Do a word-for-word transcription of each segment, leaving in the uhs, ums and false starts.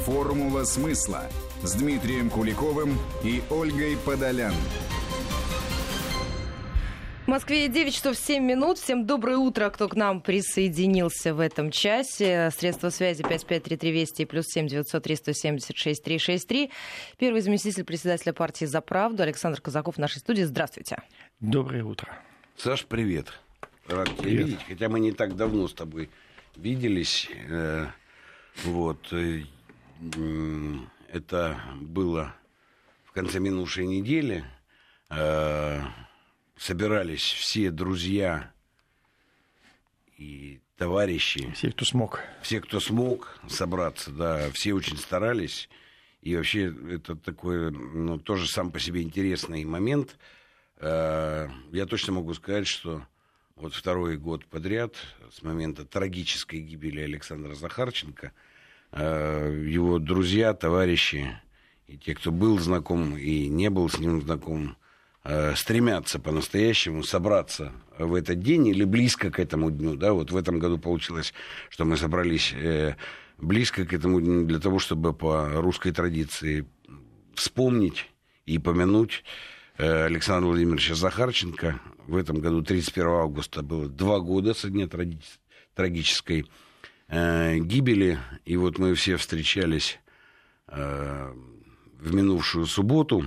«Формула смысла» с Дмитрием Куликовым и Ольгой Подолян. В Москве девять часов семь минут. Всем доброе утро, кто к нам присоединился в этом часе. Средства связи пять пять три три Вести и плюс семь девятьсот три сто семьдесят шесть три шесть три. Первый заместитель председателя партии «За правду» Александр Казаков в нашей студии. Здравствуйте. Доброе утро. Саш, привет. Рад тебя видеть. Хотя мы не так давно с тобой виделись. Вот. Это было в конце минувшей недели. Собирались все друзья и товарищи. Все, кто смог. Все, кто смог собраться, да, все очень старались. И вообще это такой, ну, тоже сам по себе интересный момент. Я точно могу сказать, что вот второй год подряд, с момента трагической гибели Александра Захарченко, его друзья, товарищи, и те, кто был знаком и не был с ним знаком, стремятся по-настоящему собраться в этот день или близко к этому дню. Да? Вот в этом году получилось, что мы собрались близко к этому дню для того, чтобы по русской традиции вспомнить и помянуть Александра Владимировича Захарченко. В этом году, тридцать первого августа, было два года со дня трагической гибели. И вот мы все встречались в минувшую субботу.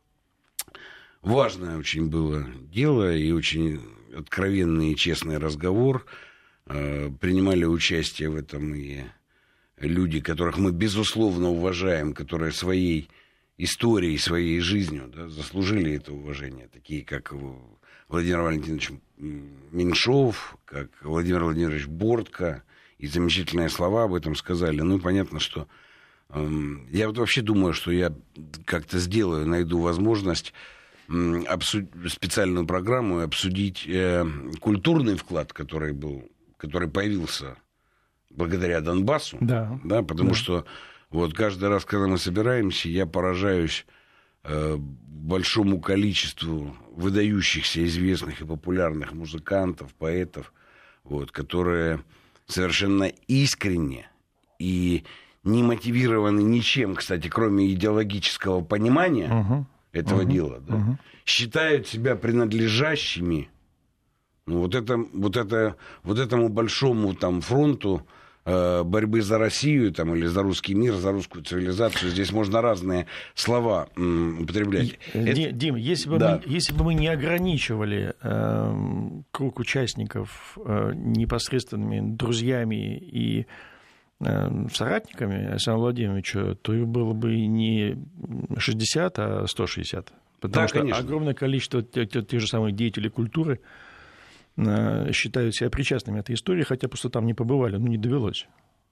Важное очень было дело и очень откровенный и честный разговор. Принимали участие в этом и люди, которых мы безусловно уважаем, которые своей историей, своей жизнью, да, заслужили это уважение. Такие, как Владимир Валентинович Меньшов, как Владимир Владимирович Бортко. И замечательные слова об этом сказали. Ну, понятно, что э, я вот вообще думаю, что я как-то сделаю, найду возможность обсудить специальную программу и обсудить э, культурный вклад, который был, который появился благодаря Донбассу. Да. Да, потому да. что вот каждый раз, когда мы собираемся, я поражаюсь э, большому количеству выдающихся, известных и популярных музыкантов, поэтов, вот, которые совершенно искренне и не мотивированы ничем, кстати, кроме идеологического понимания uh-huh. этого uh-huh. дела, да, uh-huh. считают себя принадлежащими ну, вот, это, вот, это, вот этому большому там, фронту э, борьбы за Россию там, или за русский мир, за русскую цивилизацию. Здесь можно разные слова м, употреблять. Дим, это... Дим, если бы, да. мы, если бы мы не ограничивали э, круг участников э, непосредственными друзьями и соратниками Александра Владимировича, то их было бы не шестьдесят, а сто шестьдесят. Потому да, что конечно. Огромное количество тех, тех же самых деятелей культуры считают себя причастными к этой истории, хотя просто там не побывали, ну, не довелось.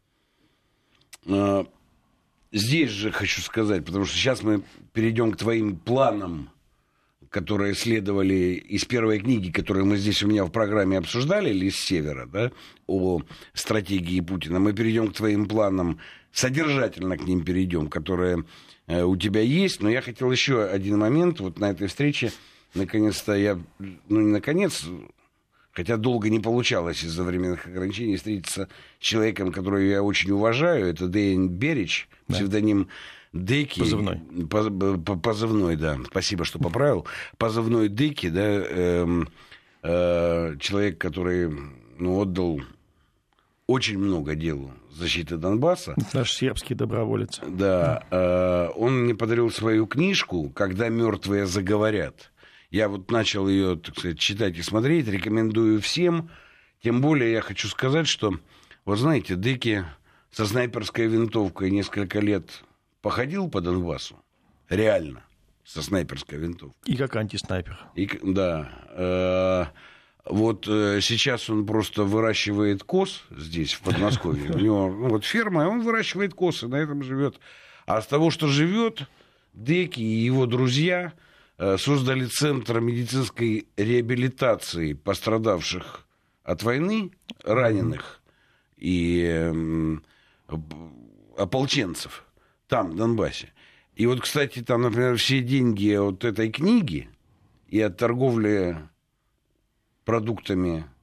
Здесь же хочу сказать, потому что сейчас мы перейдем к твоим планам, которые следовали из первой книги, которую мы здесь у меня в программе обсуждали, «Лист Севера», да, о стратегии Путина. Мы перейдем к твоим планам, содержательно к ним перейдем, которые э, у тебя есть. Но я хотел еще один момент. Вот на этой встрече, наконец-то я, ну не наконец, хотя долго не получалось из-за временных ограничений, встретиться с человеком, которого я очень уважаю. Это Деян Берич, да. Псевдоним Деки. Позывной. Позывной, да. Спасибо, что поправил. Позывной Деки, да, э, э, человек, который ну, отдал очень много делу защиты Донбасса. Наш сербский доброволец. Да. Э, он мне подарил свою книжку «Когда мертвые заговорят». Я вот начал ее, так сказать, читать и смотреть. Рекомендую всем. Тем более я хочу сказать, что, вы знаете, Деки со снайперской винтовкой несколько лет походил по Донбассу, реально, со снайперской винтовкой. И как антиснайпер. И, да. Э, вот э, сейчас он просто выращивает коз здесь, в Подмосковье. У него ну, вот ферма, и он выращивает коз, и на этом живет. А с того, что живет, Деки и его друзья э, создали центр медицинской реабилитации пострадавших от войны, раненых и э, ополченцев. Там, в Донбассе. И вот, кстати, там, например, все деньги от этой книги и от торговли продуктами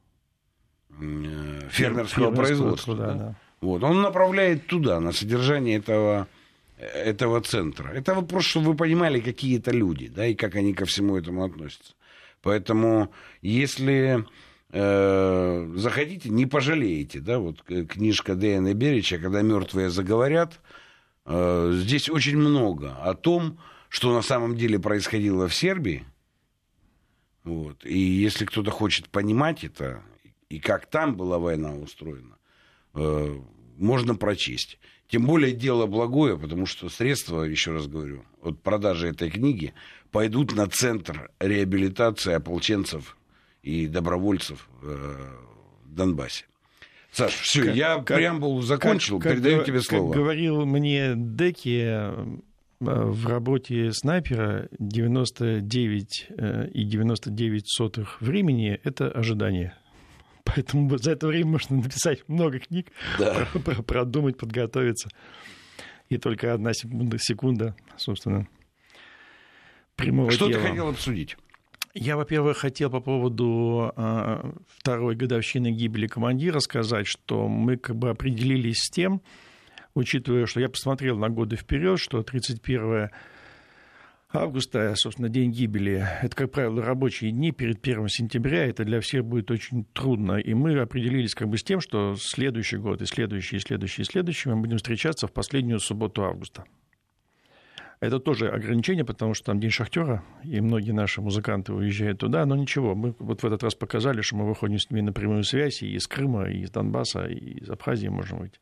фермерского производства, да, да. Вот, он направляет туда, на содержание этого этого центра. Это вопрос, чтобы вы понимали, какие это люди, да, и как они ко всему этому относятся. Поэтому, если э, захотите, не пожалеете, да, вот книжка Дэяна Берича «Когда мертвые заговорят», э, здесь очень много о том, что на самом деле происходило в Сербии. Вот. И если кто-то хочет понимать это, и как там была война устроена, э, можно прочесть. Тем более дело благое, потому что средства, еще раз говорю, от продажи этой книги пойдут на центр реабилитации ополченцев и добровольцев в Донбассе. Саш, все, как, я как, преамбулу закончил, как, передаю как, тебе слово. Как говорил мне Деки, в работе снайпера девяносто девять и девяносто девять сотых времени — это ожидание. Поэтому за это время можно написать много книг, да. продумать, подготовиться. И только одна секунда, секунда собственно, прямого Что дела. Ты хотел обсудить? Я, во-первых, хотел по поводу э, второй годовщины гибели командира сказать, что мы как бы определились с тем, учитывая, что я посмотрел на годы вперед, что тридцать первого августа, собственно, день гибели, это, как правило, рабочие дни перед первым сентября, это для всех будет очень трудно. И мы определились как бы с тем, что следующий год и следующий, и следующий, и следующий мы будем встречаться в последнюю субботу августа. Это тоже ограничение, потому что там День шахтера, и многие наши музыканты уезжают туда, но ничего, мы вот в этот раз показали, что мы выходим с ними на прямую связь и из Крыма, и из Донбасса, и из Абхазии можем выйти.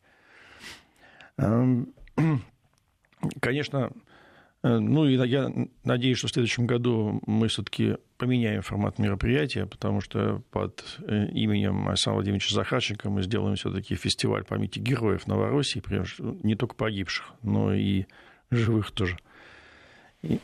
Конечно, ну и я надеюсь, что в следующем году мы все-таки поменяем формат мероприятия, потому что под именем Александра Владимировича Захарченко мы сделаем все-таки фестиваль памяти героев Новороссии, не только погибших, но и живых тоже. И,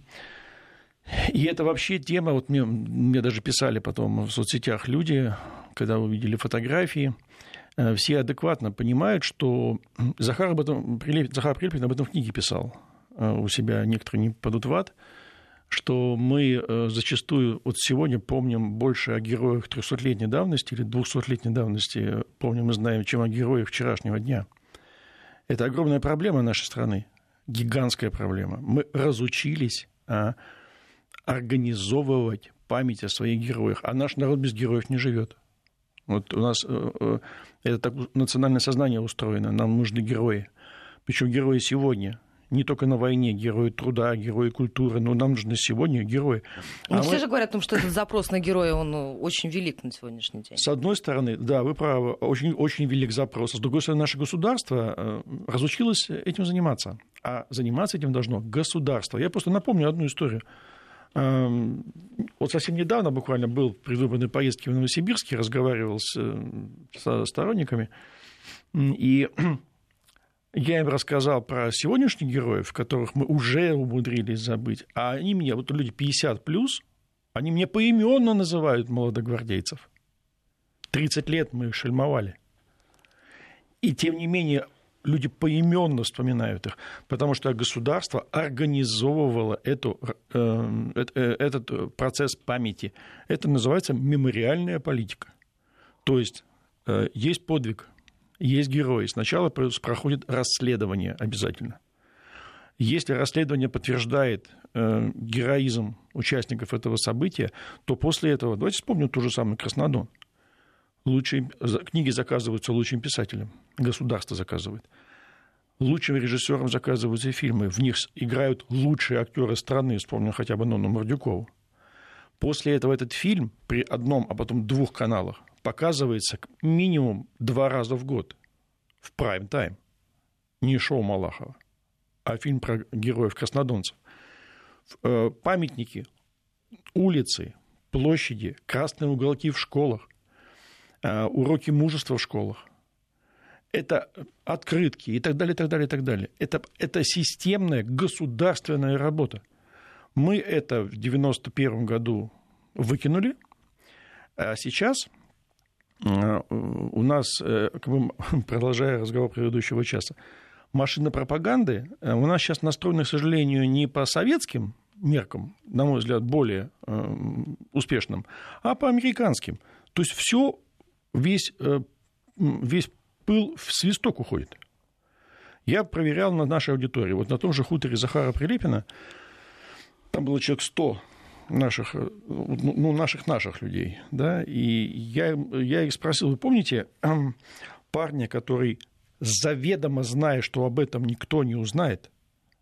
и это вообще тема, вот мне, мне даже писали потом в соцсетях люди, когда увидели фотографии, все адекватно понимают, что Захар, об этом, Захар Прилепин об этом в книге писал у себя, некоторые не падут в ад, что мы зачастую вот сегодня помним больше о героях трехсотлетней давности или двухсотлетней давности, помним и знаем, чем о героях вчерашнего дня. Это огромная проблема нашей страны. Гигантская проблема. Мы разучились а, организовывать память о своих героях, а наш народ без героев не живет. Вот у нас э, это так национальное сознание устроено, нам нужны герои. Причем герои сегодня, не только на войне, герои труда, герои культуры, но нам нужны сегодня герои. Ну, а все мы... же говорят о том, что этот запрос на героя, он очень велик на сегодняшний день. С одной стороны, да, вы правы, очень, очень велик запрос. С другой стороны, наше государство разучилось этим заниматься. А заниматься этим должно государство. Я просто напомню одну историю. Вот совсем недавно буквально был в предвыборной поездке в Новосибирске, разговаривал с, со сторонниками, и я им рассказал про сегодняшних героев, которых мы уже умудрились забыть, а они меня, вот люди пятьдесят плюс, они меня поименно называют молодогвардейцев. тридцать лет мы их шельмовали. И тем не менее люди поименно вспоминают их, потому что государство организовывало эту, э, этот процесс памяти. Это называется мемориальная политика. То есть э, есть подвиг, есть герои. Сначала проходит расследование обязательно. Если расследование подтверждает э, героизм участников этого события, то после этого, давайте вспомним ту же самую Краснодон. Лучшие, книги заказываются лучшим писателям, государство заказывает. Лучшим режиссерам заказываются фильмы, в них играют лучшие актеры страны, вспомним хотя бы Нонну Мордюкову. После этого этот фильм при одном, а потом двух каналах показывается минимум два раза в год в прайм-тайм. Не шоу Малахова, а фильм про героев-краснодонцев. Памятники, улицы, площади, красные уголки в школах, уроки мужества в школах, это открытки и так далее, и так далее, и так далее. Это, это системная государственная работа. Мы это в девяносто первом году выкинули, а сейчас у нас, как бы, продолжая разговор предыдущего часа, машина пропаганды у нас сейчас настроена, к сожалению, не по советским меркам, на мой взгляд, более успешным, а по американским. То есть все Весь, весь пыл в свисток уходит. Я проверял на нашей аудитории. Вот на том же хуторе Захара Прилепина, там было человек сто наших, ну, наших, наших людей, да, и я, я их спросил, вы помните парня, который заведомо зная, что об этом никто не узнает,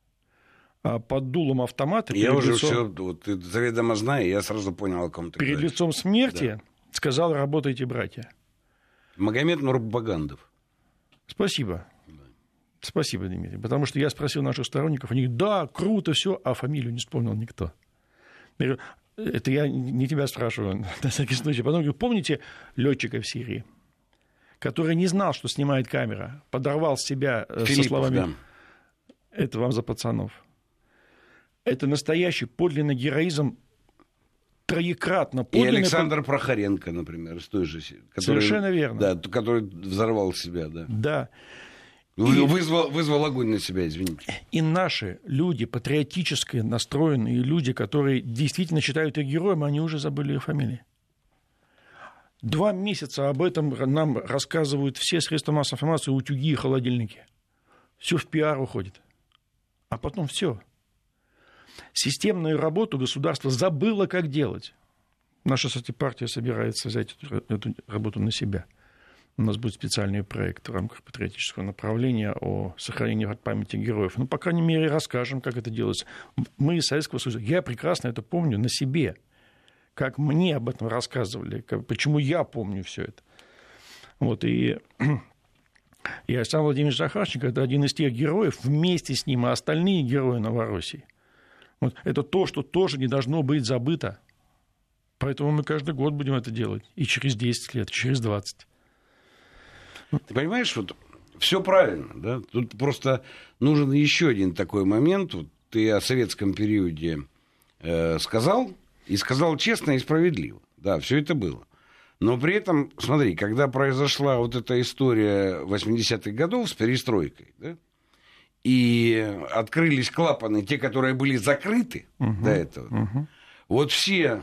под дулом автомата... Я уже лицом, все, вот, заведомо знаю, я сразу понял, о ком ты перед говоришь. лицом смерти да. сказал: работайте, братья. Магомед Нурбагандов. Спасибо. Да. Спасибо, Дмитрий. Потому что я спросил наших сторонников, они говорят: да, круто, все, а фамилию не вспомнил никто. Я говорю: это я не тебя спрашиваю, на всякий случай. Потом говорю: помните летчика в Сирии, который не знал, что снимает камера, подорвал себя Филиппов, со словами: да. это вам за пацанов. Это настоящий подлинный героизм, троекратно подлинный. И Александр Прохоренко, например, из той же... Который, совершенно верно. Да, который взорвал себя, да. Да. И, вызвал, вызвал огонь на себя, извините. И наши люди, патриотически настроенные люди, которые действительно считают их героем, они уже забыли их фамилии. Два месяца об этом нам рассказывают все средства массовой информации, утюги и холодильники. Все в пиар уходит. А потом все. Системную работу государство забыло, как делать. Наша, кстати, партия собирается взять эту, эту работу на себя. У нас будет специальный проект в рамках патриотического направления о сохранении памяти героев. Ну, по крайней мере, расскажем, как это делается. Мы из Советского Союза, я прекрасно это помню на себе, как мне об этом рассказывали, как, почему я помню все это. Вот, и, и Александр Владимирович Захарченко – это один из тех героев, вместе с ним и остальные герои Новороссии. Вот, это то, что тоже не должно быть забыто. Поэтому мы каждый год будем это делать. И через десять лет, и через двадцать. Ты понимаешь, вот все правильно, да? Тут просто нужен еще один такой момент. Вот ты о советском периоде э, сказал, и сказал честно и справедливо. Да, все это было. Но при этом, смотри, когда произошла вот эта история восьмидесятых годов с перестройкой, да, и открылись клапаны, те, которые были закрыты uh-huh, до этого, uh-huh. вот все...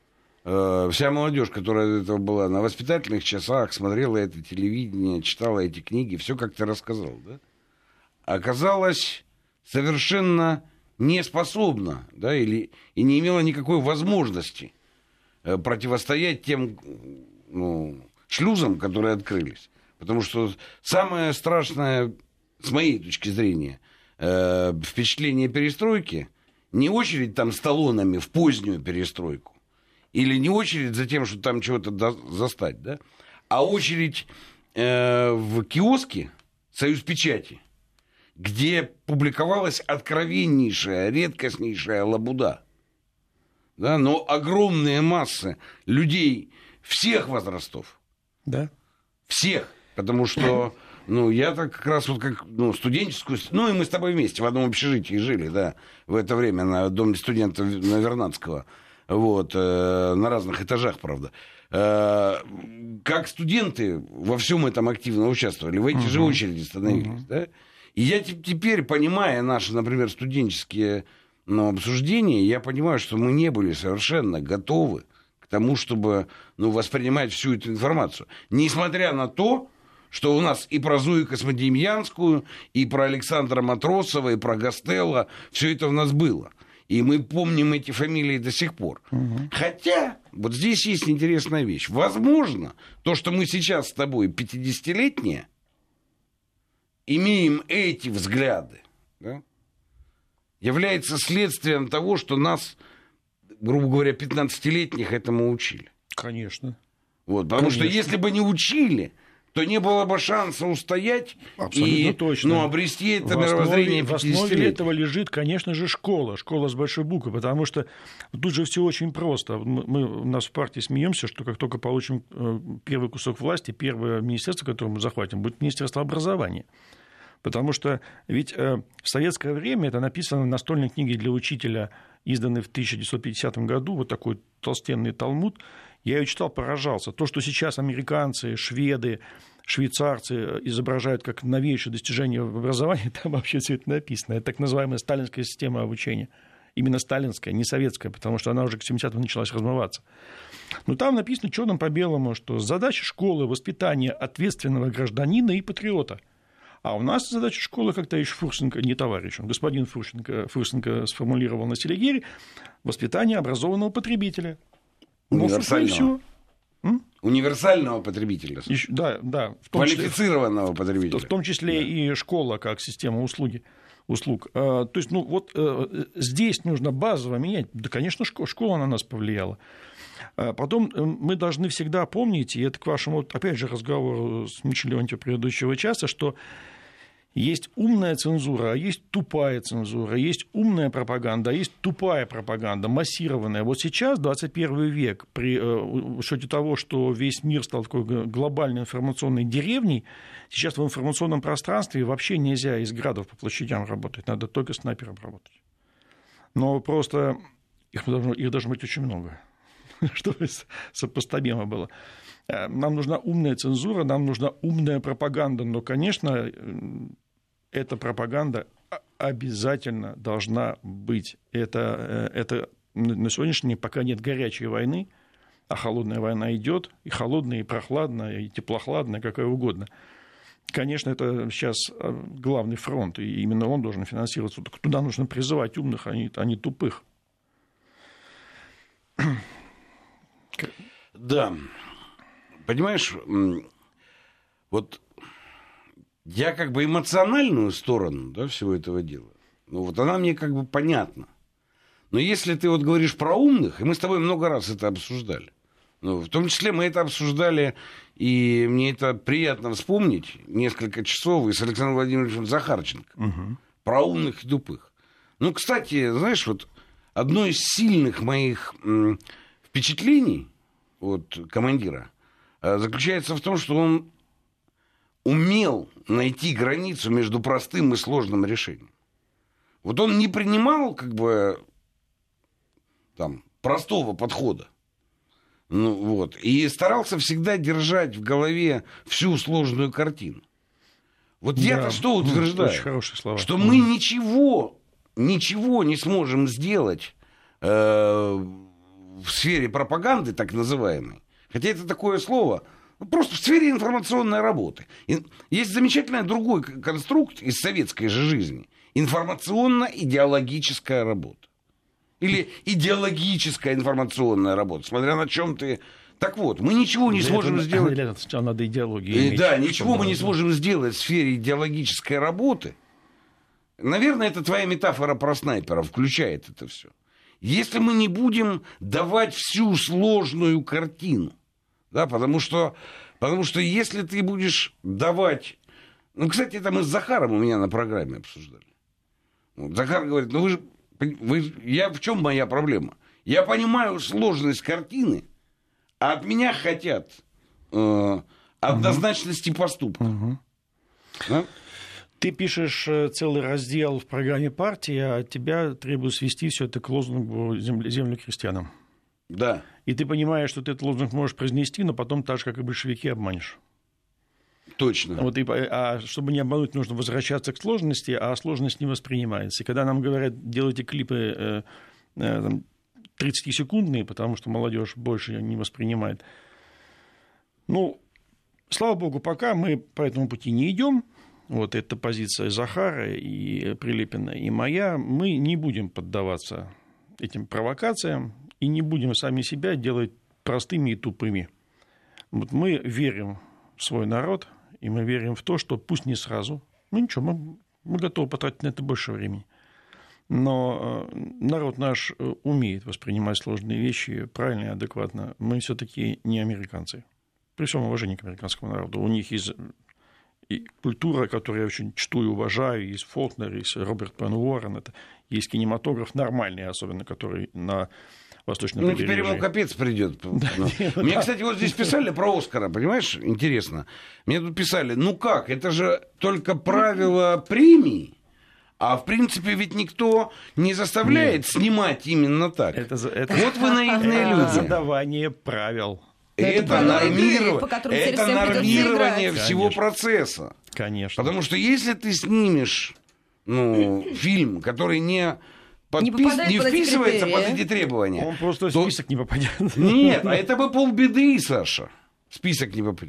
Вся молодежь, которая до этого была на воспитательных часах, смотрела это телевидение, читала эти книги, все, как ты рассказал, да, оказалась совершенно неспособна, да, или, и не имела никакой возможности противостоять тем, ну, шлюзам, которые открылись. Потому что самое страшное, с моей точки зрения, впечатление перестройки, не очередь там с талонами в позднюю перестройку, или не очередь за тем, что там чего-то застать, да? А очередь э, в киоске «Союз Печати», где публиковалась откровеннейшая, редкостнейшая лабуда. Да? Но огромные массы людей всех возрастов. Да. Всех. Потому что, ну, я так как раз вот как, ну, студенческую... Ну, и мы с тобой вместе в одном общежитии жили, да, в это время на доме студента на Вернадского. Вот, э, на разных этажах, правда. Э, как студенты во всем этом активно участвовали, в эти uh-huh. же очереди становились. Uh-huh. Да? И я т- теперь, понимая наши, например, студенческие, ну, обсуждения, я понимаю, что мы не были совершенно готовы к тому, чтобы, ну, воспринимать всю эту информацию. Несмотря на то, что у нас и про Зою Космодемьянскую, и про Александра Матросова, и про Гастелло, все это у нас было. И мы помним эти фамилии до сих пор. Угу. Хотя, вот здесь есть интересная вещь. Возможно, то, что мы сейчас с тобой пятидесятилетние, имеем эти взгляды, да, является следствием того, что нас, грубо говоря, пятнадцатилетних этому учили. Конечно. Вот, потому Конечно. что если бы не учили, то не было бы шанса устоять и, ну, обрести это в мировоззрение пятидесятилетия. В основе этого лежит, конечно же, школа, школа с большой буквы, потому что тут же все очень просто. Мы у нас в партии смеемся, что как только получим первый кусок власти, первое министерство, которое мы захватим, будет Министерство образования. Потому что ведь в советское время это написано в настольной книге для учителя, изданной в тысяча девятьсот пятидесятом году, вот такой толстенный талмуд. Я ее читал, поражался. То, что сейчас американцы, шведы, швейцарцы изображают как новейшее достижение в образовании, там вообще все это написано. Это так называемая сталинская система обучения. Именно сталинская, не советская, потому что она уже к семидесятым началась размываться. Но там написано черным по белому, что задача школы – воспитание ответственного гражданина и патриота. А у нас задача школы, как товарищ Фурсенко, не товарищ, он господин Фурсенко, Фурсенко сформулировал на Селигере, воспитание образованного потребителя. Универсального. Ну, Универсального потребителя. Еще, да, да. В том Квалифицированного числе, потребителя. В том числе да. и школа как система услуги, услуг. А, то есть, ну, вот а, здесь нужно базово менять. Да, конечно, школа, школа на нас повлияла. А потом мы должны всегда помнить, и это к вашему, опять же, разговору с Мичелем Леонтьевым предыдущего часа, что есть умная цензура, а есть тупая цензура, есть умная пропаганда, а есть тупая пропаганда, массированная. Вот сейчас, двадцать первый век, при учете того, что весь мир стал такой глобальной информационной деревней, сейчас в информационном пространстве вообще нельзя из градов по площадям работать, надо только снайпером работать. Но просто их должно, их должно быть очень много, чтобы сопоставимо было. Нам нужна умная цензура, нам нужна умная пропаганда, но, конечно, эта пропаганда обязательно должна быть. Это, это на сегодняшний день, пока нет горячей войны, а холодная война идет, и холодная, и прохладная, и теплохладная, какая угодно. Конечно, это сейчас главный фронт, и именно он должен финансироваться. Туда нужно призывать умных, а не, а не тупых. Да. Понимаешь, вот я как бы эмоциональную сторону, да, всего этого дела, ну вот она мне как бы понятна. Но если ты вот говоришь про умных, и мы с тобой много раз это обсуждали, ну, в том числе мы это обсуждали, и мне это приятно вспомнить, несколько часов и с Александром Владимировичем Захарченко, угу. про умных и тупых. Ну, кстати, знаешь, вот одно из сильных моих м, впечатлений от командира заключается в том, что он умел найти границу между простым и сложным решением. Вот он не принимал как бы там простого подхода. Ну, вот, и старался всегда держать в голове всю сложную картину. Вот да. я-то что утверждаю? Очень хорошие слова. Что мы ничего, ничего не сможем сделать э, в сфере пропаганды, так называемой. Хотя это такое слово, просто в сфере информационной работы. Есть замечательный другой конструкт из советской же жизни. Информационно-идеологическая работа. Или идеологическая информационная работа, смотря на чем ты... Так вот, мы ничего не для сможем этого, сделать... Для этого сначала надо идеологию И, иметь. Да, ничего мы не сможем сделать в сфере идеологической работы. Наверное, это твоя метафора про снайпера включает это все. Если мы не будем давать всю сложную картину, да, потому что, потому что если ты будешь давать... Ну, кстати, это мы с Захаром у меня на программе обсуждали. Вот, Захар говорит, ну вы же... Вы, я, в чем моя проблема? Я понимаю сложность картины, а от меня хотят э, однозначности поступка. Угу. Да? Ты пишешь целый раздел в программе партии, а от тебя требуют свести все это к лозунгу «Землю, землю крестьянам». Да. И ты понимаешь, что ты этот лозунг можешь произнести, но потом так же, как и большевики, обманешь. Точно. Вот и, а чтобы не обмануть, нужно возвращаться к сложности, а сложность не воспринимается. И когда нам говорят, делайте клипы э, э, тридцатисекундные, потому что молодежь больше не воспринимает. Ну, слава богу, пока мы по этому пути не идем. Вот это позиция Захара и Прилепина, и моя. Мы не будем поддаваться этим провокациям и не будем сами себя делать простыми и тупыми. Вот мы верим в свой народ, и мы верим в то, что пусть не сразу, ну ничего, мы, мы готовы потратить на это больше времени. Но народ наш умеет воспринимать сложные вещи правильно и адекватно. Мы все-таки не американцы. При всем уважении к американскому народу. У них есть и культура, которую я очень чту и уважаю, есть Фолкнер, есть Роберт Пен Уоррен, это есть кинематограф нормальный, особенно, который на восточном ну, побережье. Ну, теперь ему капец придет. Мне, кстати, вот здесь писали про Оскара, понимаешь, интересно. Мне тут писали, ну как, это же только правило премии, а в принципе ведь никто не заставляет Нет. снимать именно так. Это, это, вот вы наивные это люди. Задавание правил. Это, это нормирование, это нормирование всего Конечно. процесса. Конечно. Потому что если ты снимешь ну, фильм, который не, подпис... не, не вписывается под эти требования... Он просто в то... список не попадет. Нет, а это бы полбеды, Саша. В список не попадет.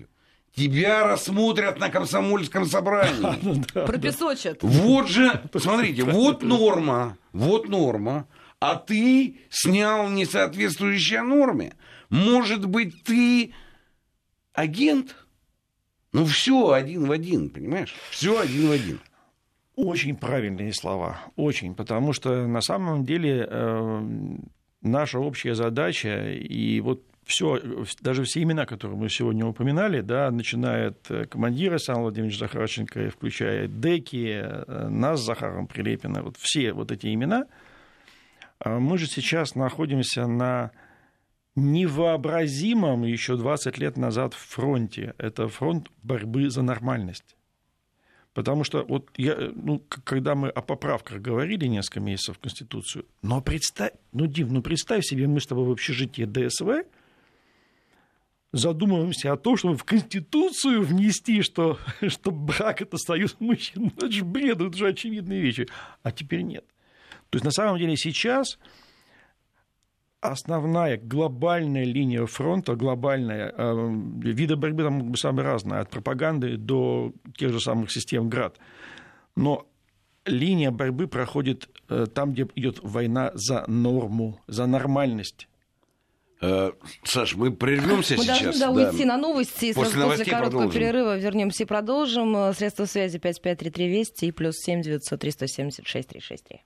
тебя рассмотрят на комсомольском собрании. Пропесочат. Вот же, посмотрите, вот норма, вот норма, а ты снял несоответствующее норме. Может быть, ты агент? Ну, все один в один, понимаешь? Все один в один. Очень правильные слова, очень, потому что на самом деле э, наша общая задача, и вот все, даже все имена, которые мы сегодня упоминали, да, начиная от командира Александра Владимировича Захарченко, включая Деки, нас с Захаром Прилепиным, вот все вот эти имена, мы же сейчас находимся на невообразимом еще двадцать лет назад фронте. Это фронт борьбы за нормальность. Потому что вот я, ну, когда мы о поправках говорили несколько месяцев в Конституцию, но представь, ну, Дим, ну представь себе, мы с тобой в общежитии ДСВ задумываемся о том, чтобы в Конституцию внести, что, что брак – это союз мужчин. Это же бред, это же очевидные вещи. А теперь нет. То есть, на самом деле, сейчас основная глобальная линия фронта, глобальная, э, виды борьбы там могут быть самые разные, от пропаганды до тех же самых систем ГРАД. Но линия борьбы проходит э, там, где идет война за норму, за нормальность. Саш, мы прервемся мы сейчас. Мы должны да, да. уйти на новости. И после, после короткого продолжим. перерыва вернемся и продолжим. Средства связи пять пять три три двести и плюс семь девятьсот триста семьдесят шесть триста шестьдесят три.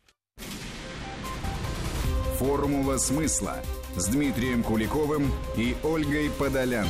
Формула смысла с Дмитрием Куликовым и Ольгой Подолян.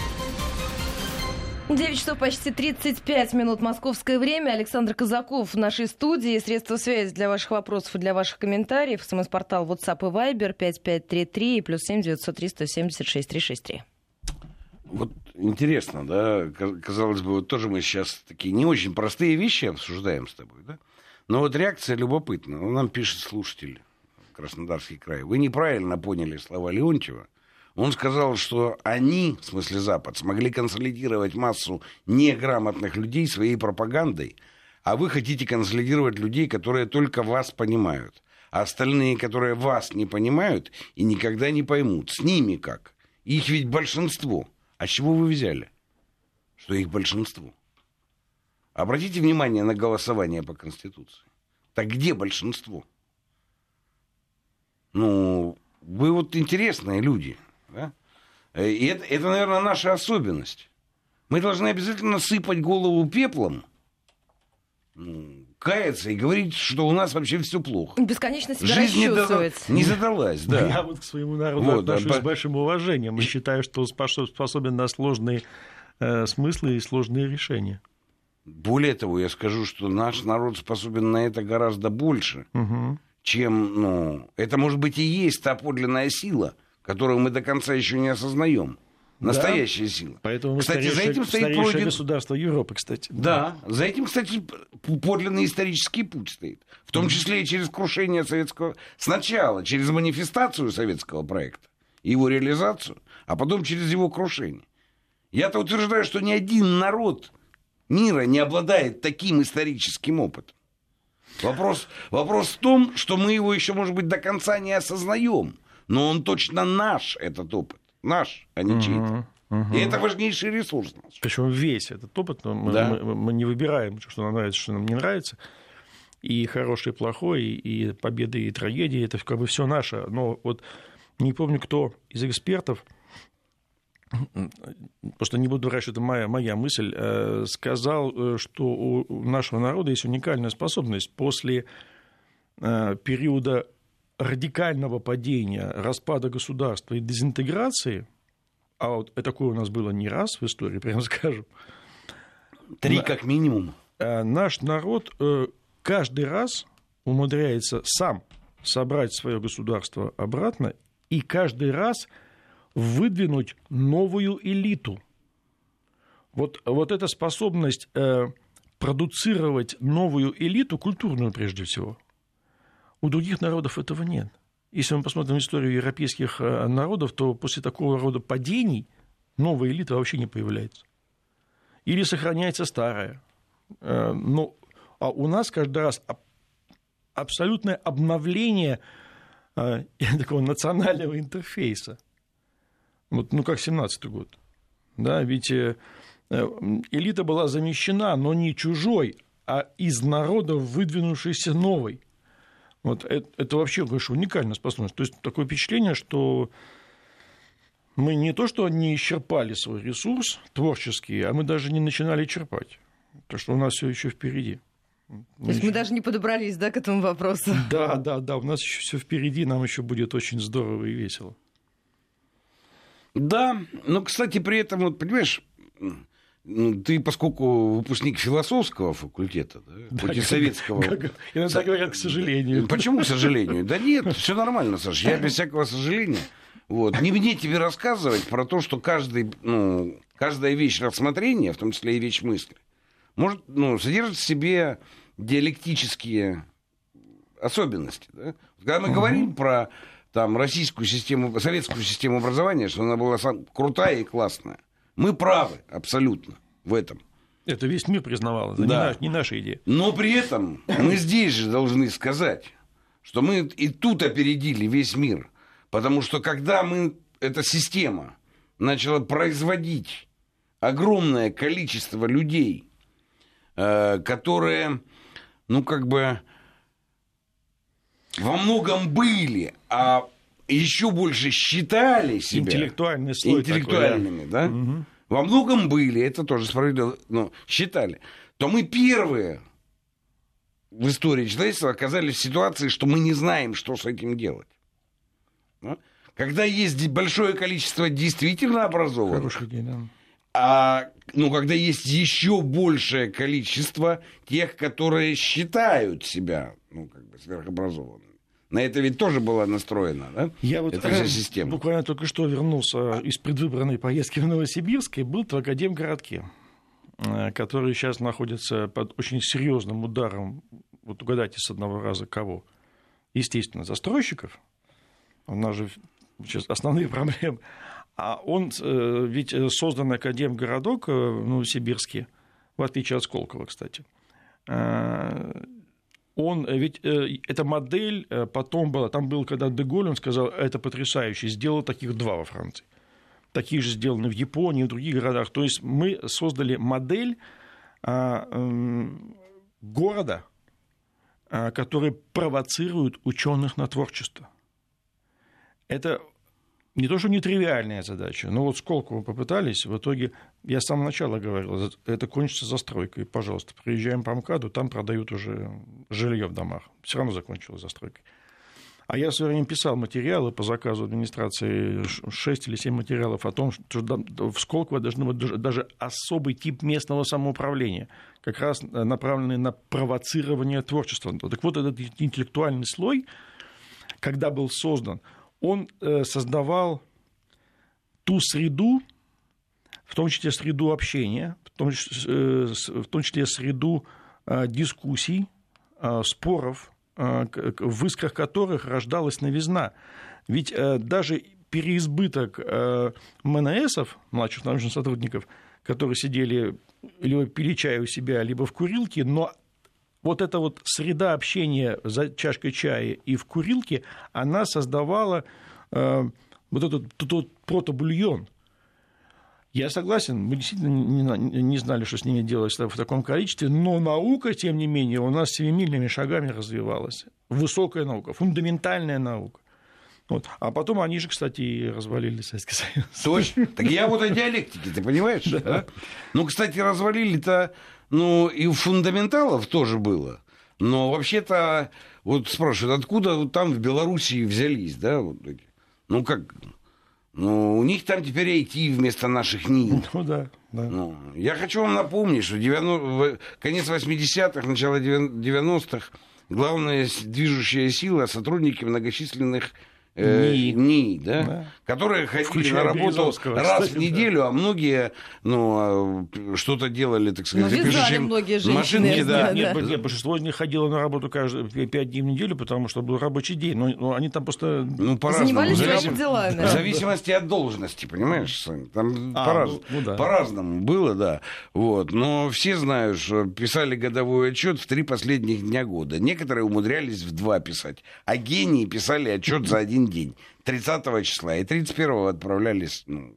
девять часов почти тридцать пять минут московское время. Александр Казаков в нашей студии. Средства связи для ваших вопросов и для ваших комментариев. СМС-портал WhatsApp и Viber пять пять три три и плюс семь девятьсот триста семьдесят шесть триста шестьдесят три. Вот интересно, да, казалось бы, вот тоже мы сейчас такие не очень простые вещи обсуждаем с тобой, да? Но вот реакция любопытна. Нам пишет слушатель, Краснодарский край. Вы неправильно поняли слова Леонтьева. Он сказал, что они, в смысле Запад, смогли консолидировать массу неграмотных людей своей пропагандой, а вы хотите консолидировать людей, которые только вас понимают. А остальные, которые вас не понимают и никогда не поймут, с ними как? Их ведь большинство. А с чего вы взяли, что их большинство? Обратите внимание на голосование по Конституции. Так где большинство? Ну, вы вот интересные люди, да? И это, это, наверное, наша особенность. Мы должны обязательно сыпать голову пеплом, ну, каяться и говорить, что у нас вообще все плохо. Бесконечно себя Жизнь расчесывается. Не, не задалась, да. Я вот к своему народу вот, отношусь да, с большим уважением и считаю, что способен на сложные э, смыслы и сложные решения. Более того, я скажу, что наш народ способен на это гораздо больше, угу. чем, ну, это, может быть, и есть та подлинная сила, которую мы до конца еще не осознаем. Настоящая да. сила. Поэтому кстати, старейшее, за этим стоит пройден... государство Европы, кстати. Да, да, за этим, кстати, подлинный исторический путь стоит. В том числе и через крушение советского... Сначала через манифестацию советского проекта, его реализацию, а потом через его крушение. Я-то утверждаю, что ни один народ мира не обладает таким историческим опытом. Вопрос, вопрос в том, что мы его еще, может быть, до конца не осознаем. Но он точно наш, этот опыт. Наш, а не чей-то. Uh-huh, uh-huh. И это важнейший ресурс. Причем весь этот опыт, мы, да. мы, мы не выбираем, что нам нравится, что нам не нравится. И хорошее, и плохое, и победы, и трагедии, это как бы все наше. Но вот не помню, кто из экспертов, просто не буду врать, что это моя, моя мысль, сказал, что у нашего народа есть уникальная способность после периода радикального падения, распада государства и дезинтеграции, а вот такое у нас было не раз в истории, прямо скажем. Три как минимум. Наш народ каждый раз умудряется сам собрать свое государство обратно и каждый раз выдвинуть новую элиту. Вот, вот эта способность продуцировать новую элиту, культурную прежде всего, у других народов этого нет. Если мы посмотрим историю европейских народов, то после такого рода падений новая элита вообще не появляется. Или сохраняется старая. Но, а у нас каждый раз абсолютное обновление такого национального интерфейса. Вот, ну, как семнадцатый год. Да, ведь элита была замещена, но не чужой, а из народа выдвинувшейся новой. Вот это, это вообще, конечно, уникальная способность. То есть такое впечатление, что мы не то, что не исчерпали свой ресурс творческий, а мы даже не начинали черпать. Так что у нас все еще впереди. То мы есть еще... мы даже не подобрались, да, к этому вопросу? Да, да, да. У нас еще все впереди, нам еще будет очень здорово и весело. Да, но, кстати, при этом, вот, понимаешь, ты, поскольку выпускник философского факультета, да, да, хоть и советского... Иногда говорят, к сожалению. Почему к сожалению? Да нет, все нормально, Саша, я без всякого сожаления. Вот. Не мне тебе рассказывать про то, что каждый, ну, каждая вещь рассмотрения, в том числе и вещь мысли, может, ну, содержит в себе диалектические особенности. Да? Когда мы угу. говорим про там, российскую систему, советскую систему образования, что она была крутая и классная, мы правы абсолютно в этом. Это весь мир признавал, это да. не, не наша идея. Но при этом мы здесь же должны сказать, что мы и тут опередили весь мир. Потому что когда мы, эта система начала производить огромное количество людей, э, которые, ну, как бы во многом были, а еще больше считали себя интеллектуальный слой интеллектуальными, такой, да? Да? Угу. Во многом были, это тоже справедливо, но считали, то мы первые в истории человечества оказались в ситуации, что мы не знаем, что с этим делать. Когда есть большое количество действительно образованных, день, да. а ну, когда есть еще большее количество тех, которые считают себя ну, как бы сверхобразованными. На это ведь тоже была настроена, да? Я вот эта вся система. Буквально только что вернулся из предвыборной поездки в Новосибирск и был в Академгородке, который сейчас находится под очень серьезным ударом, вот угадайте с одного раза кого? Естественно, застройщиков. У нас же сейчас основные проблемы. А он, ведь создан Академгородок в Новосибирске, в отличие от Сколково, кстати. Он, ведь эта модель потом была, там был, когда Деголь, он сказал, это потрясающе, сделал таких два во Франции. Такие же сделаны в Японии, в других городах. То есть мы создали модель города, который провоцирует ученых на творчество. Это не то, что нетривиальная задача, но вот Сколково попытались, в итоге, я с самого начала говорил, это кончится застройкой, пожалуйста, приезжаем по МКАДу, там продают уже жилье в домах, все равно закончилось застройкой. А я в свое время писал материалы по заказу администрации, шесть или семь материалов о том, что в Сколково должен быть даже особый тип местного самоуправления, как раз направленный на провоцирование творчества. Так вот, этот интеллектуальный слой, когда был создан, он создавал ту среду, в том числе среду общения, в том числе, в том числе среду дискуссий, споров, в искрах которых рождалась новизна. Ведь даже переизбыток МНСов, младших научных сотрудников, которые сидели либо пили чай у себя, либо в курилке, но вот эта вот среда общения за чашкой чая и в курилке, она создавала э, вот этот, этот протобульон. Я согласен, мы действительно не, не знали, что с ними делать в таком количестве, но наука, тем не менее, у нас семимильными шагами развивалась. Высокая наука, фундаментальная наука. Вот. А потом они же, кстати, и развалили Советский Союз. Точно. Так я вот о диалектике, ты понимаешь? Да. Да? Ну, кстати, развалили-то, ну, и у фундаменталов тоже было. Но вообще-то, вот спрашивают, откуда вот там в Белоруссии взялись, да? Вот, ну, как... Ну, у них там теперь ай ти вместо наших НИИ. Ну, да, да. Ну, я хочу вам напомнить, что девяностых, конец восьмидесятых, начало девяностых главная движущая сила — сотрудники многочисленных э, НИИ, НИИ да? Да. которые ходили Включая на работу раз в неделю, да. А многие ну, что-то делали, так сказать, ну, вязали многие женщины. Машинки, да. Да, нет, да. нет, большинство из них ходило на работу каждые пять дней в неделю, потому что был рабочий день, но, но они там просто... Ну, занимались своими делами. В зависимости от должности, понимаешь? Там а, по-раз... ну, ну, да. по-разному было, да. Вот. Но все знают, что писали годовой отчет в три последних дня года. Некоторые умудрялись в два писать, а гении писали отчет за один день, тридцатого числа, и тридцать первого отправлялись ну,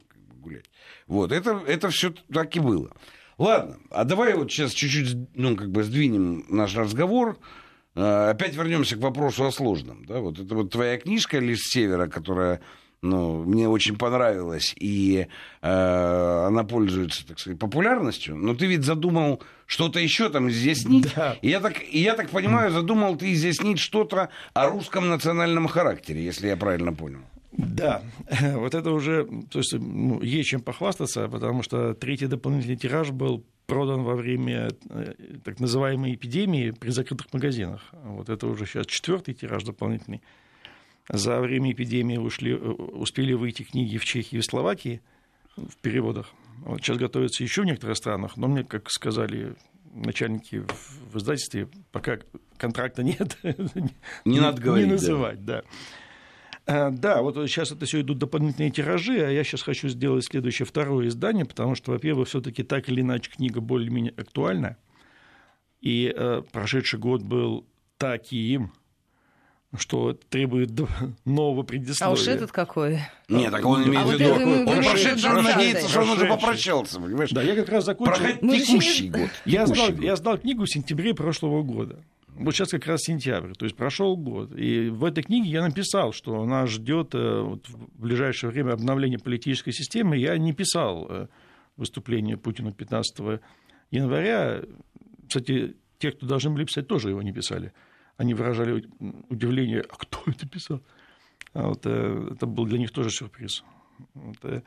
гулять. Вот, это, это все так и было. Ладно, а давай вот сейчас чуть-чуть, ну, как бы сдвинем наш разговор. Опять вернемся к вопросу о сложном. Да? Вот это вот твоя книжка «Лист севера», которая, ну, мне очень понравилась, и э, она пользуется, так сказать, популярностью. Но ты ведь задумал что-то еще там изъяснить. Да. И, я так, и я так понимаю, задумал ты изъяснить что-то о русском национальном характере, если я правильно понял. Да, вот это уже, то есть, ну, есть чем похвастаться, потому что третий дополнительный тираж был продан во время так называемой эпидемии при закрытых магазинах. Вот это уже сейчас четвертый тираж дополнительный. За время эпидемии ушли, успели выйти книги в Чехии и в Словакии в переводах. Вот сейчас готовятся еще в некоторых странах, но мне, как сказали начальники в издательстве, пока контракта нет, не, не надо говорить, не называть, да. Да. Да, вот сейчас это все идут дополнительные тиражи, а я сейчас хочу сделать следующее, второе издание, потому что, во-первых, все-таки так или иначе книга более-менее актуальна, и э, прошедший год был таким, что требует нового предисловия. А уж этот какой? Нет, так он имеет в виду, он прошедший, надеется, что он уже попрощался, понимаешь? Да, я как раз закончил текущий год. Я сдал, я сдал книгу в сентябре прошлого года. Вот сейчас как раз сентябрь, то есть прошел год. И в этой книге я написал, что нас ждет вот, в ближайшее время обновление политической системы. Я не писал выступление Путина пятнадцатого января. Кстати, те, кто должны были писать, тоже его не писали. Они выражали удивление, а кто это писал? А вот, это был для них тоже сюрприз. Вот.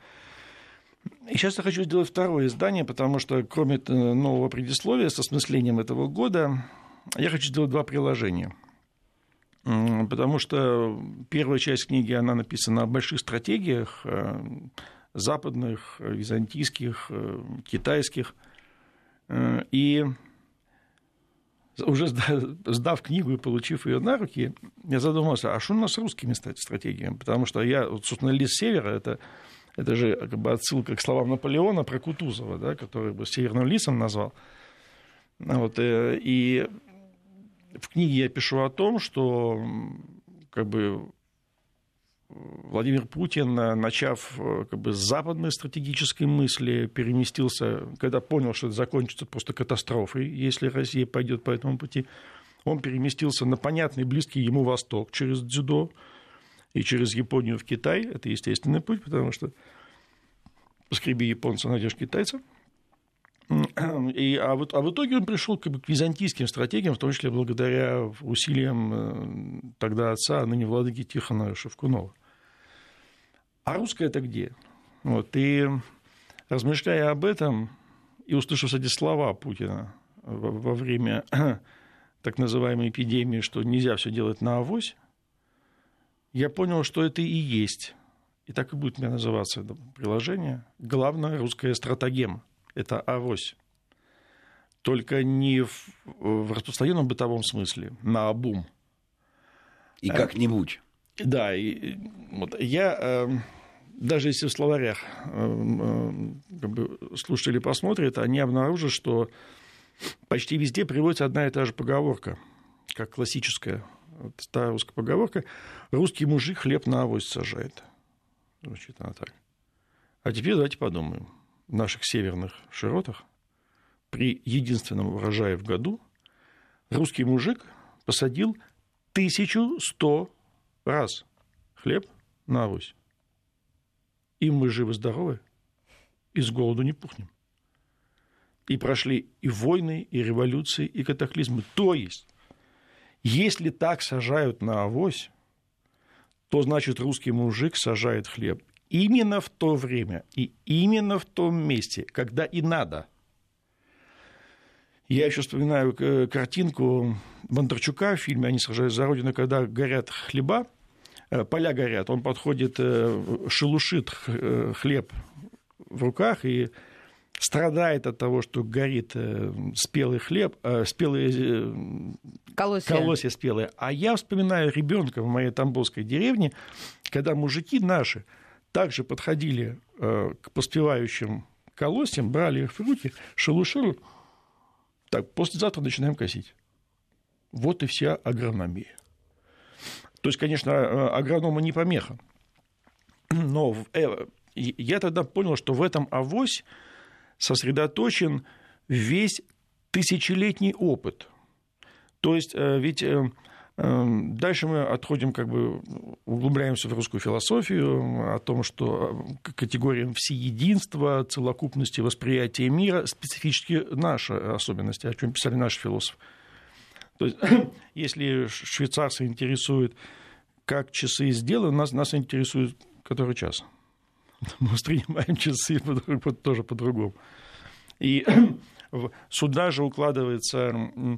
И сейчас я хочу сделать второе издание, потому что кроме нового предисловия с осмыслением этого года, я хочу сделать два приложения. Потому что первая часть книги, она написана о больших стратегиях западных, византийских, китайских. И уже сдав книгу и получив ее на руки, я задумался, а что у нас с русскими стратегиями? Потому что я, собственно, «Лист севера» — это, это же как бы отсылка к словам Наполеона про Кутузова, да, который бы «Северным лисом» назвал. Вот, и в книге я пишу о том, что как бы Владимир Путин, начав как бы, с западной стратегической мысли, переместился, когда понял, что это закончится просто катастрофой, если Россия пойдет по этому пути, он переместился на понятный, близкий ему Восток через дзюдо и через Японию в Китай. Это естественный путь, потому что поскреби японца, найдешь китайца. И, а, вот, а в итоге он пришел как бы, к византийским стратегиям, в том числе благодаря усилиям тогда отца, а ныне владыки Тихона Шевкунова. А русское это где? Вот, и размышляя об этом и услышав эти слова Путина во, во время так называемой эпидемии, что нельзя все делать на авось, я понял, что это и есть, и так и будет у меня называться это приложение, главная русская стратегема. Это авось. Только не в, в распространенном бытовом смысле, наобум. И как-нибудь. Да, и, вот, я, даже если в словарях как бы, слушатели посмотрят, они обнаружат, что почти везде приводится одна и та же поговорка, как классическая вот, старая русская поговорка: «Русский мужик хлеб на авось сажает». Звучит она так. А теперь давайте подумаем. В наших северных широтах при единственном урожае в году русский мужик посадил тысячу сто раз хлеб на авось. И мы живы-здоровы, и с голоду не пухнем. И прошли и войны, и революции, и катаклизмы. То есть, если так сажают на авось, то, значит, русский мужик сажает хлеб именно в то время и именно в том месте, когда и надо. Я еще вспоминаю картинку Бондарчука в фильме «Они сражаются за Родину», когда горят хлеба, поля горят, он подходит, шелушит хлеб в руках и страдает от того, что горит спелый хлеб, спелые колосья. колосья спелые. А я вспоминаю ребенка в моей тамбовской деревне, когда мужики наши также подходили к поспевающим колосьям, брали их в руки, шелушили. Так, послезавтра начинаем косить. Вот и вся агрономия. То есть, конечно, агрономы не помеха. Но я тогда понял, что в этом авось сосредоточен весь тысячелетний опыт. То есть ведь дальше мы отходим, как бы углубляемся в русскую философию о том, что к категориям всеединства, целокупности восприятия мира специфически наши особенности, о чем писали наши философы. То есть, если швейцарцы интересует, как часы сделаны, нас, нас интересует который час. Мы воспринимаем часы тоже по-другому. И сюда же укладывается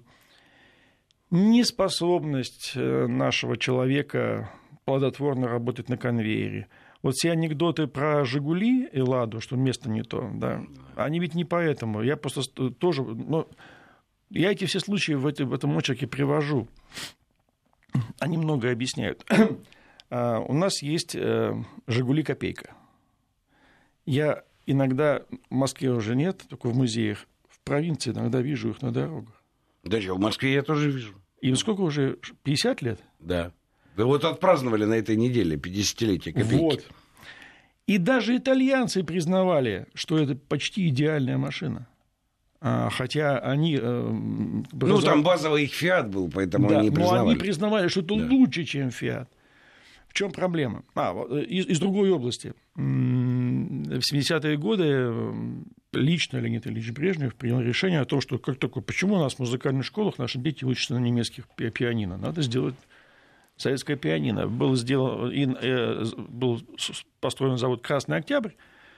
неспособность нашего человека плодотворно работать на конвейере. Вот все анекдоты про «Жигули» и «Ладу», что место не то, да, они ведь не поэтому. Я просто тоже... Ну, я эти все случаи в, эти, в этом очерке привожу. Они многое объясняют. У нас есть «Жигули» копейка. Я иногда, в Москве уже нет, только в музеях, в провинции иногда вижу их на дорогах. Да что, в Москве я тоже вижу. Им сколько уже? пятьдесят лет? Да. Да вот отпраздновали на этой неделе пятидесятилетие копейки. Вот. И даже итальянцы признавали, что это почти идеальная машина. Хотя они... Ну, разраб... там базовый их «Фиат» был, поэтому да, они признавали. Но они признавали, что это да. лучше, чем «Фиат». В чем проблема? А, из, из другой области. В семидесятые годы лично Леонид Ильич Брежнев принял решение о том, что как такое, почему у нас в музыкальных школах наши дети учатся на немецких пианино? Надо сделать советское пианино. Был, сделан, был построен завод «Красный Октябрь»,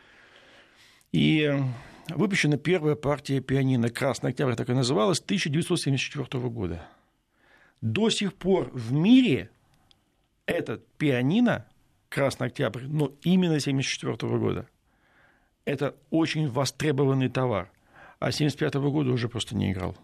и выпущена первая партия пианино «Красный Октябрь», так и называлась, тысяча девятьсот семьдесят четвёртого года. До сих пор в мире этот пианино «Красный Октябрь», но именно семьдесят четвёртого года, это очень востребованный товар. А семьдесят пятого года уже просто не играл.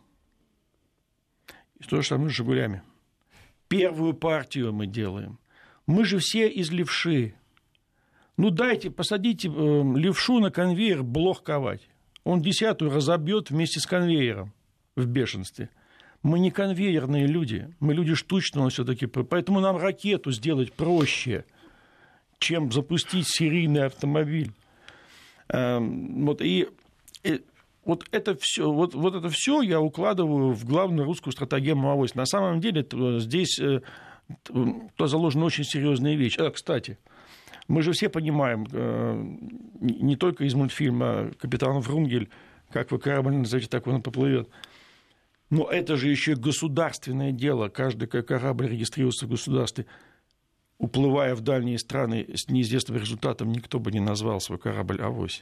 И то же самое с «Жигулями». Первую партию мы делаем. Мы же все из левши. Ну, дайте, посадите левшу на конвейер блох ковать. Он десятую разобьет вместе с конвейером в бешенстве. Мы не конвейерные люди, мы люди штучного все-таки, поэтому нам ракету сделать проще, чем запустить серийный автомобиль. Вот, и, и вот это все, вот, вот это все я укладываю в главную русскую стратегему «Авось». На самом деле здесь заложена очень серьезная вещь. А, кстати, мы же все понимаем, не только из мультфильма «Капитан Врунгель», как вы корабль назовете, так он и поплывет. Но это же еще государственное дело. Каждый корабль регистрируется в государстве. Уплывая в дальние страны с неизвестным результатом, никто бы не назвал свой корабль «Авось».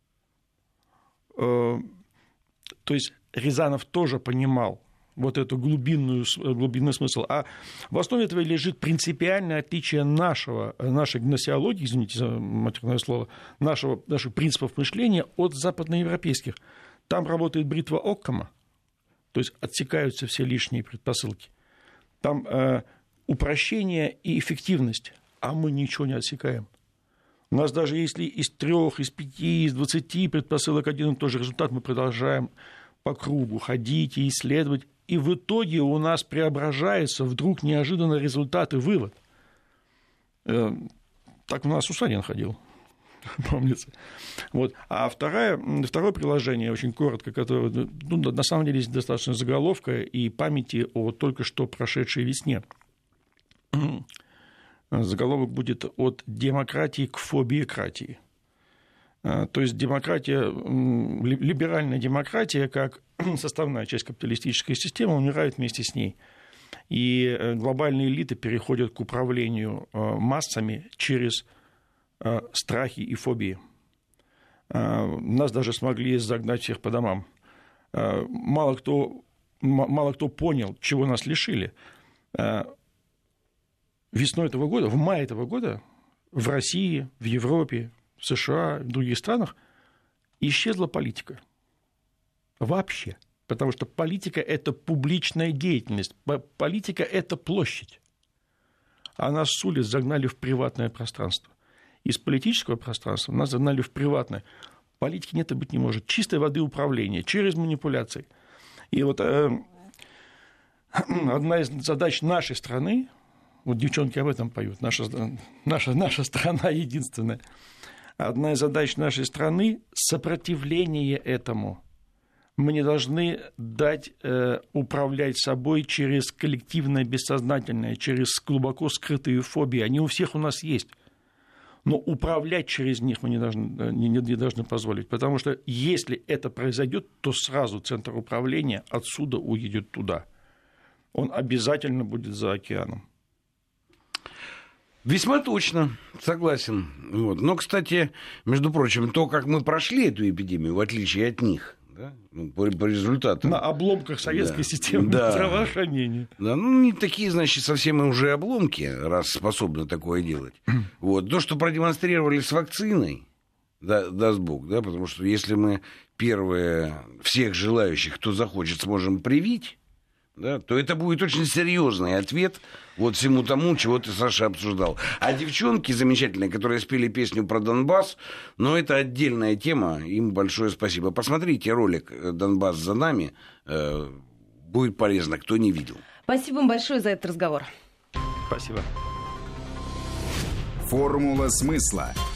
То есть Рязанов тоже понимал вот эту глубинную, глубинный смысл. А в основе этого лежит принципиальное отличие нашего, нашей гносеологии, извините за матерное слово, нашего, наших принципов мышления от западноевропейских. Там работает бритва Оккама, то есть отсекаются все лишние предпосылки. Там э, упрощение и эффективность, а мы ничего не отсекаем. У нас даже если из трех, из пяти, из двадцати предпосылок один и тот же результат, мы продолжаем по кругу ходить и исследовать, и в итоге у нас преображается вдруг неожиданно результат и вывод. Э, так у нас Усанин ходил. Помнится. Вот. А второе, второе приложение, очень коротко, которое, ну, на самом деле, есть достаточно заголовка и памяти о только что прошедшей весне. Заголовок будет «От демократии к фобиекратии». То есть демократия, либеральная демократия, как составная часть капиталистической системы, умирает вместе с ней. И глобальные элиты переходят к управлению массами через страхи и фобии. Нас даже смогли загнать всех по домам. Мало кто, мало кто понял, чего нас лишили. Весной этого года, в мае этого года в России, в Европе, в США, в других странах исчезла политика. Вообще. Потому что политика – это публичная деятельность. Политика – это площадь. А нас с улиц загнали в приватное пространство. Из политического пространства нас загнали в приватное. Политики нет и быть не может. Чистой воды управление, через манипуляции. И вот э, одна из задач нашей страны, вот девчонки об этом поют, наша, наша, наша страна единственная, одна из задач нашей страны – сопротивление этому. Мы не должны дать э, управлять собой через коллективное бессознательное, через глубоко скрытые фобии. Они у всех у нас есть. Но управлять через них мы не должны, не, не должны позволить. Потому что если это произойдет, то сразу центр управления отсюда уедет туда. Он обязательно будет за океаном. Весьма точно, согласен. Вот. Но, кстати, между прочим, то, как мы прошли эту эпидемию, в отличие от них, да, ну, по, по результатам... На обломках советской да. системы да. здравоохранения. Да, ну, не такие, значит, совсем и уже обломки, раз способны такое делать. Вот. То, что продемонстрировали с вакциной, да, даст Бог, да, потому что если мы первые всех желающих, кто захочет, сможем привить, да, то это будет очень серьезный ответ вот всему тому, чего ты, Саша, обсуждал. А девчонки замечательные, которые спели песню про Донбасс, ну, это отдельная тема, им большое спасибо. Посмотрите ролик «Донбасс за нами», будет полезно, кто не видел. Спасибо вам большое за этот разговор. Спасибо. Формула смысла.